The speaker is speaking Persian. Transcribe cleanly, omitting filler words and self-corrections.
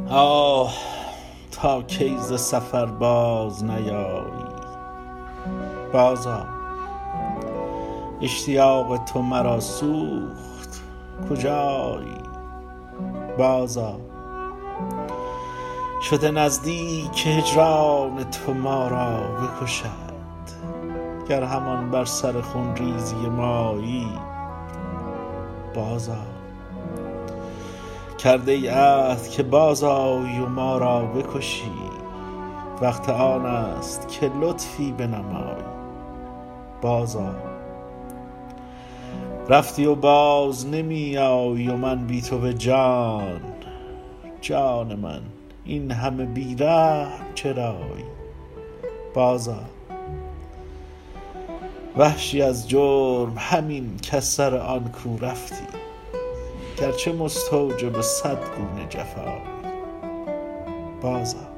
آه تا کی ز سفر باز نیایی، بازآ. اشتیاق تو مرا سوخت، کجایی؟ بازآ. شده نزدیک هجران تو ما را بکشد، گر همان بر سر خون ریزی مایی، بازآ. کرده ای عهد که بازآیی و ما را بکشی، وقت آن است که لطفی بنمایی، بازآ. رفتی و باز نمی آیی و من بی تو به جان، جان من این همه بی رحم چرایی، بازآ. وحشی از جرم همین کز سر آن کو رفتی، گرچه مستوجب 100 گونه جفایی، بازآ.